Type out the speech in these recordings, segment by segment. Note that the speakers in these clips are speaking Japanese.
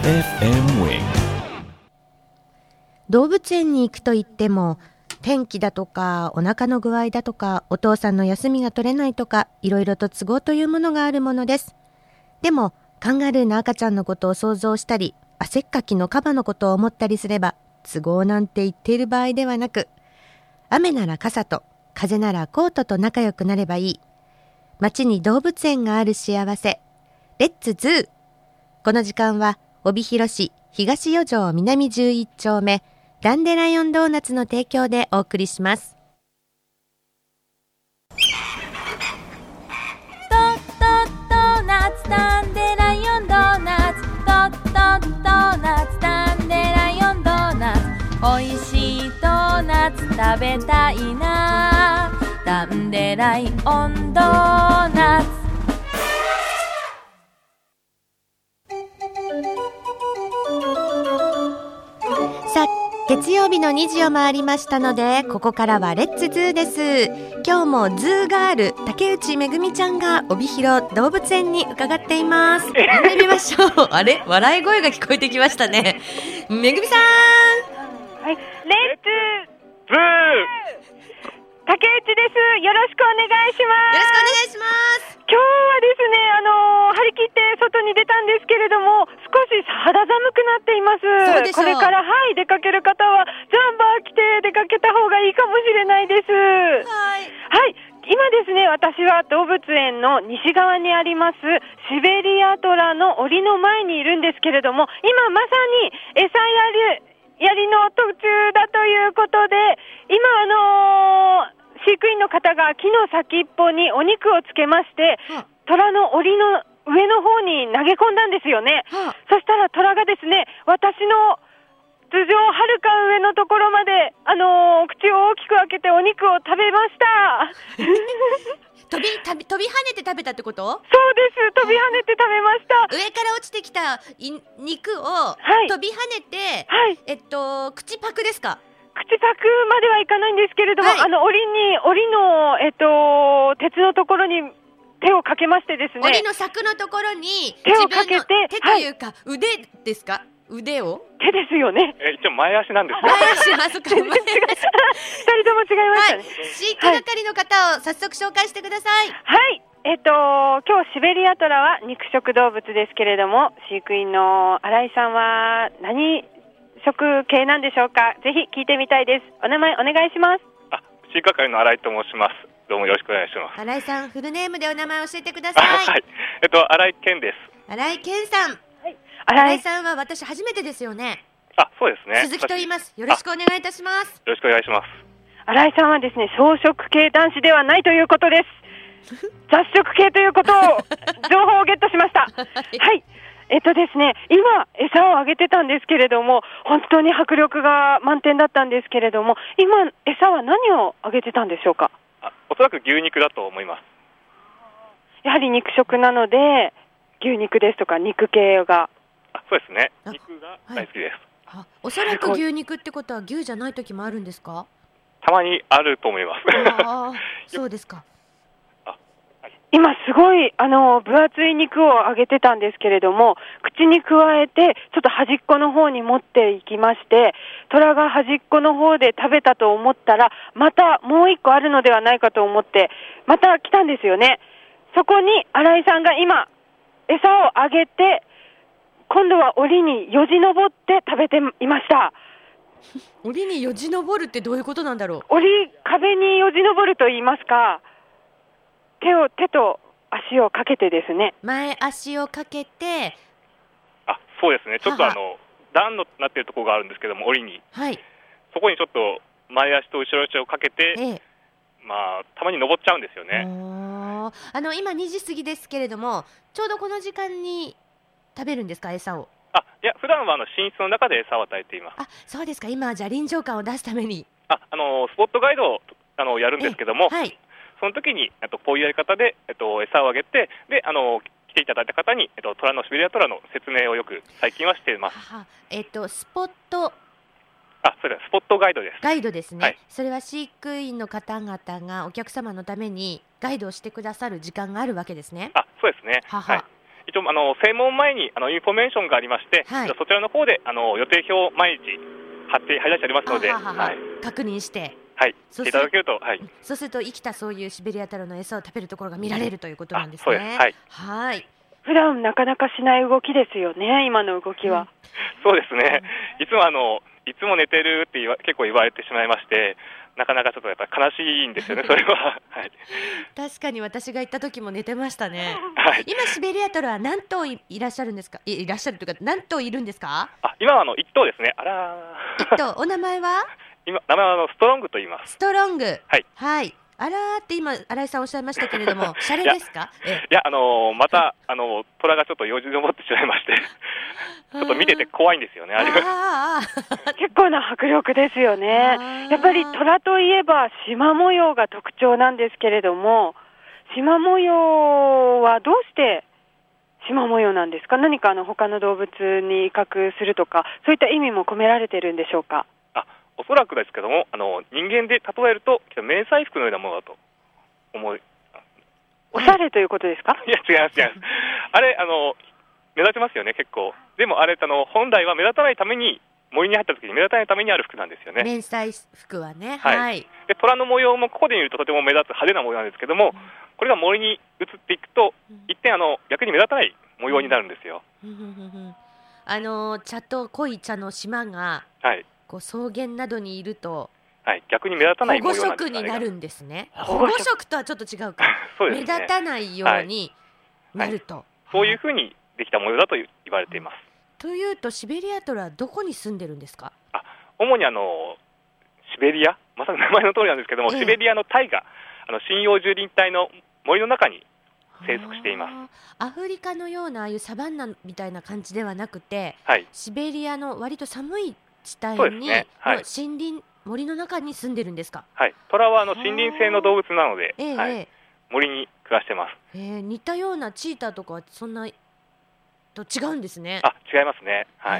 FM Wing。 動物園に行くと言っても、天気だとかお腹の具合だとかお父さんの休みが取れないとか、いろいろと都合というものがあるものです。でもカンガルーの赤ちゃんのことを想像したり、汗っかきのカバのことを思ったりすれば、都合なんて言っている場合ではなく、雨なら傘と、風ならコートと仲良くなればいい。街に動物園がある幸せ。レッツズー。この時間は帯広市東四条南11丁目ダンデライオンドーナツの提供でお送りします。 ドーナツダンデライオンドーナツ、ドーナツダンデライオンドーナツ、おいしいドーナツ食べたいな、ダンデライオンドーナツ。 さあ、月曜日の2時を回りましたので、ここからはレッツズーです。今日もズーガール竹内めぐみちゃんが帯広動物園に伺っています。呼んでみましょう。あれ、笑い声が聞こえてきましたね。めぐみさん。 はい、レッツズー竹内です。よろしくお願いします。 よろしくお願いします。 今日はですね、張り切って外に出たんですけれども、少し肌寒くなっています。 そうでしょう。 これから出かける方はジャンバー着て出かけた方がいいかもしれないです。はい、今ですね、私は動物園の西側にありますシベリアトラの檻の前にいるんですけれども、今まさに餌やりの途中だということで、今飼育員の方が木の先っぽにお肉をつけまして、虎の檻の上の方に投げ込んだんですよね。そしたら虎がですね、私の頭上はるか上のところまで口を大きく開けてお肉を食べました。 飛び跳ねて食べたってこと？ そうです。飛び跳ねて食べました。 上から落ちてきた肉を飛び跳ねて、口パクですか？ 口パクまではいかないんですけれども、檻の、鉄のところに手をかけましてですね、 檻の柵のところに手をかけて、 手というか、腕ですか？腕を？手ですよね。 一応前足なんですよ。 前足、そっか、前足。 2人とも違いましたね。 飼育係の方を早速紹介してください。 はい。今日シベリアトラは肉食動物ですけれども、飼育員の新井さんは何食系なんでしょうか？ぜひ聞いてみたいです。お名前お願いします。 飼育係の新井と申します。どうもよろしくお願いします。 新井さん、フルネームでお名前を教えてください。 はい。新井健です。 新井健さん。 はい。 新井さんは私初めてですよね。 そうですね。 鈴木と言います。よろしくお願いいたします。 よろしくお願いします。 新井さんはですね、草食系男子ではないということです。雑食系ということを情報をゲットしました。はい。ですね、今餌をあげてたんですけれども、本当に迫力が満点だったんですけれども、今餌は何をあげてたんでしょうか？ おそらく牛肉だと思います。 やはり肉食なので牛肉ですとか肉系が。 そうですね。肉が大好きです。 おそらく牛肉ってことは牛じゃない時もあるんですか？ たまにあると思います。 そうですか。 今すごい分厚い肉を揚げてたんですけれども、口にくわえてちょっと端っこの方に持っていきまして、虎が端っこの方で食べたと思ったら、またもう一個あるのではないかと思ってまた来たんですよね。そこに新井さんが今餌をあげて、今度は檻によじ登って食べていました。 檻によじ登るってどういうことなんだろう？ 壁によじ登ると言いますか、手と足をかけてですね。 前足をかけて。 そうですね。ちょっと段のなっているところがあるんですけども、檻に。 はい。 そこにちょっと前足と後ろ足をかけて、たまに登っちゃうんですよね。 今2時過ぎですけれども、ちょうどこの時間に食べるんですか、餌を？ いや、普段は寝室の中で餌を与えています。 そうですか。今はじゃあ臨場感を出すためにスポットガイドをやるんですけども、その時にこういうやり方で、餌をあげて、で来ていただいた方に、シベリアトラの説明をよく最近はしています。 スポットそれはスポットガイドです。 ガイドですね。それは飼育員の方々がお客様のためにガイドをしてくださる時間があるわけですね。 そうですね。 一応正門前にインフォメーションがありまして、 はい、 そちらの方で予定表を毎日貼り出してありますので、 確認して、 はい、していただけると、はい、 そうすると生きたそういうシベリア太郎の餌を食べるところが見られるということなんですね。 そうです、はい、 はい。 普段なかなかしない動きですよね、今の動きは。 そうですね、いつも寝てるって結構言われてしまいまして、なかなかちょっとやっぱり悲しいんですよね、それは。はい、 確かに私が行った時も寝てましたね。 はい、 今シベリアトラは何頭いらっしゃるんですか？いらっしゃるというか何頭いるんですか？ 今は1頭ですね。 1頭。お名前は？ 名前はストロングと言います。 ストロング。 はい。 はい。あらーって今新井さんおっしゃいましたけれども、シャレですか？ いやまた虎がちょっと用事で持ってしまいまして、ちょっと見てて怖いんですよね。 結構な迫力ですよね。やっぱり虎といえば縞模様が特徴なんですけれども、縞模様はどうして縞模様なんですか？何か他の動物に威嚇するとか、そういった意味も込められているんでしょうか？ おそらくですけども、人間で例えると迷彩服のようなものだと思う。 おしゃれということですか？ いや違います。あれ目立ちますよね、結構。でもあれ本来は目立たないために、森に入った時に目立たないためにある服なんですよね。 迷彩服はね。 はい。はい、で虎の模様もここで見るととても目立つ派手な模様なんですけども、これが森に移っていくと、一点逆に目立たない模様になるんですよ。 茶と濃い茶の島が、はい、こう草原などにいると、 はい、逆に目立たない模様なんです。 保護色になるんですね。保護色とはちょっと違うか。そうですね、目立たないようになると、はい、 そういうふうにできた模様だと言われています。 というとシベリアトラはどこに住んでるんですか？ 主にシベリア、まさに名前の通りなんですけども、シベリアの大河、針葉樹林帯の森の中に生息しています。 アフリカのようなああいうサバンナみたいな感じではなくて、はい、シベリアの割と寒い地帯に、ね、はい、森林、森の中に住んでるんですか？ はい、虎は森林性の動物なので、はい、森に暮らしてます。 似たようなチーターとかはそんなと違うんですね。 違いますね。はい。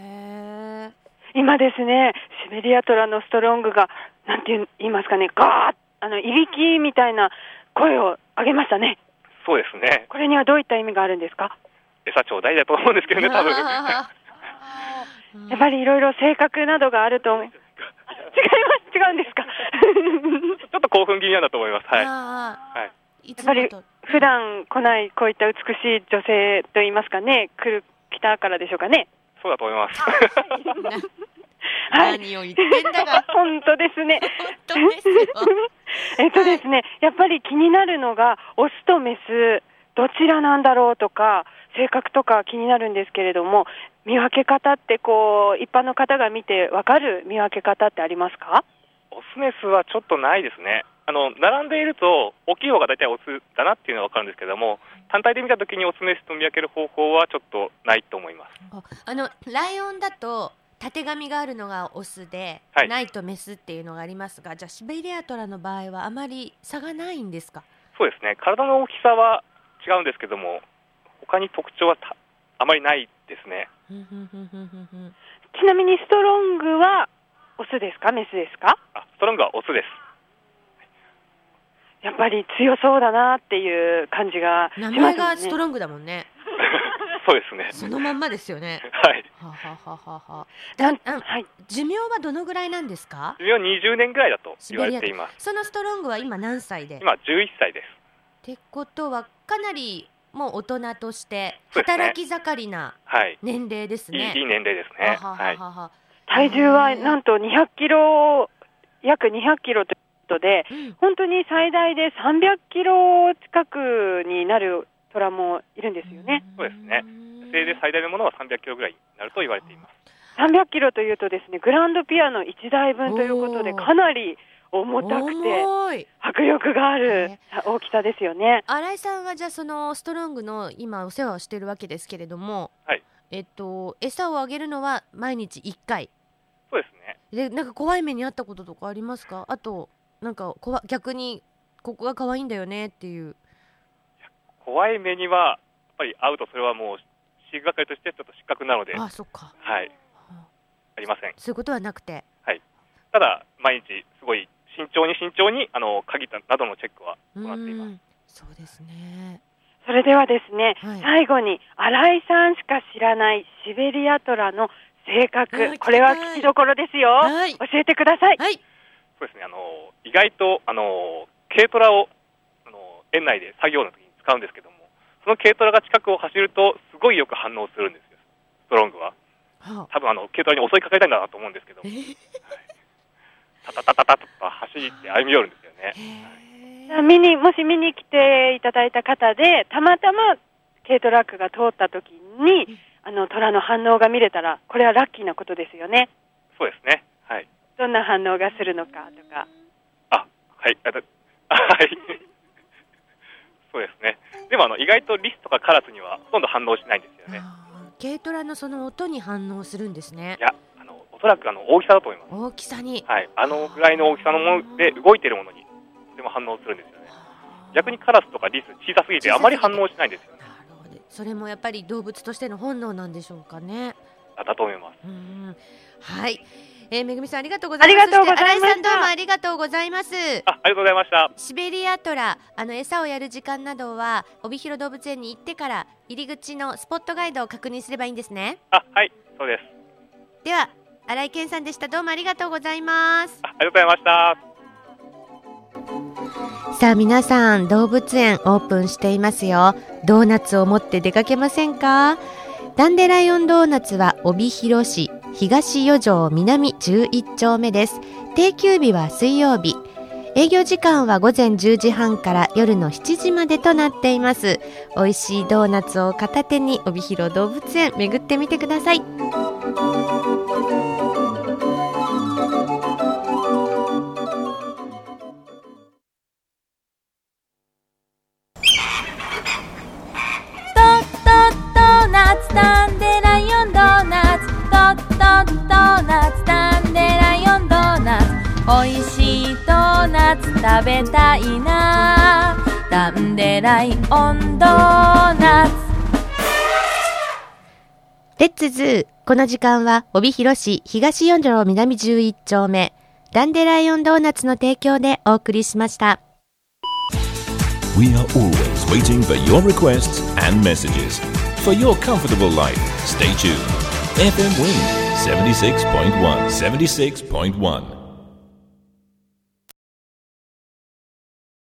今ですね、シベリアトラのストロングがなんて言いますかね、ガーッいびきみたいな声を上げましたね。 そうですね。 これにはどういった意味があるんですか？ 餌ちょうだいだと思うんですけどね、多分。やっぱりいろいろ性格などがあると思います。違うんですか？ ちょっと興奮気味なんだと思います。はい。 はい、やっぱり普段来ないこういった美しい女性といいますかね、来たからでしょうかね。 そうだと思います。 はい、何を言ってんだが。 本当ですね。 本当ですよ。 ですね、やっぱり気になるのがオスとメスどちらなんだろうとか、性格とか気になるんですけれども、見分け方って一般の方が見て分かる見分け方ってありますか？ オスメスはちょっとないですね。並んでいると大きい方が大体オスだなっていうのは分かるんですけども、単体で見たときにオスメスと見分ける方法はちょっとないと思います。 ライオンだとたてがみがあるのがオスで、はい、ないとメスっていうのがありますが、じゃあシベリアトラの場合はあまり差がないんですか？ そうですね、体の大きさは違うんですけども、他に特徴はあまりないですね。 ちなみにストロングはオスですか、メスですか？ ストロングはオスです。 やっぱり強そうだなっていう感じがしますね。 名前がストロングだもんね。 そうですね。 そのまんまですよね。 はい。 寿命はどのぐらいなんですか？ 寿命は20年ぐらいだと言われています。 そのストロングは今何歳で？ 今11歳です。 ってことはかなりもう大人として働き盛りな年齢ですね。 いい年齢ですね。 体重はなんと200キロ、約200キロということで、本当に最大で300キロ近くになる虎もいるんですよね。 そうですね。野生で最大のものは300キロぐらいになると言われています。 300キロというとですね、グランドピアノ1台分ということで、かなり重たくて迫力がある大きさですよね。 新井さんはじゃあそのストロングの今お世話をしているわけですけれども、 はい、 餌をあげるのは毎日1回。 そうですね。 でなんか怖い目にあったこととかありますか？あとなんか逆にここが可愛いんだよねっていう。 怖い目にはやっぱり会うとそれはもう飼育係としてちょっと失格なので。 そっか。 はい。ありません。 そういうことはなくて。 はい。ただ毎日すごい慎重に鍵などのチェックは行っています。 そうですね。 それではですね、最後に新井さんしか知らないシベリアトラの性格、これは聞きどころですよ。教えてください。 そうですね、意外と軽トラを園内で作業の時に使うんですけども、その軽トラが近くを走るとすごいよく反応するんですよ、ストロングは。多分軽トラに襲いかかりたいんだなと思うんですけど、タタタタタと走って歩み寄るんですよね。 もし見に来ていただいた方でたまたま軽トラックが通った時にトラの反応が見れたら、これはラッキーなことですよね。 そうですね。はい。 どんな反応がするのかとか。 はい。そうですね。でも意外とリスとかカラスにはほとんど反応しないんですよね。 軽トラのその音に反応するんですね。 いや、おそらく大きさだと思います。 大きさに。 はい。ぐらいの大きさのもので動いているものにでも反応するんですよね。逆にカラスとかリス小さすぎてあまり反応しないんですよね。 なるほど。それもやっぱり動物としての本能なんでしょうかね。 だと思います。 はい。めぐみさんありがとうございます。新井さんどうもありがとうございます。 ありがとうございました。 シベリアトラ餌をやる時間などは帯広動物園に行ってから入り口のスポットガイドを確認すればいいんですね。 はい、そうです。 では新井健さんでした。どうもありがとうございます。 ありがとうございました。 さあ皆さん、動物園オープンしていますよ。ドーナツを持って出かけませんか？ダンデライオンドーナツは帯広市東四条南11丁目です。定休日は水曜日。営業時間は午前10時半から夜の7時までとなっています。美味しいドーナツを片手に帯広動物園巡ってみてください。 タンデライオンドーナツ、ドーナツ、タンデライオンドーナツ、おいしいドーナツ食べたいな、タンデライオンドーナツ。 レッツズー。この時間は帯広市東四条南11丁目ダンデライオンドーナツの提供でお送りしました。 We are always waiting for your requests and messages. For your comfortable life, stay tuned. FM Wing 76.1 76.1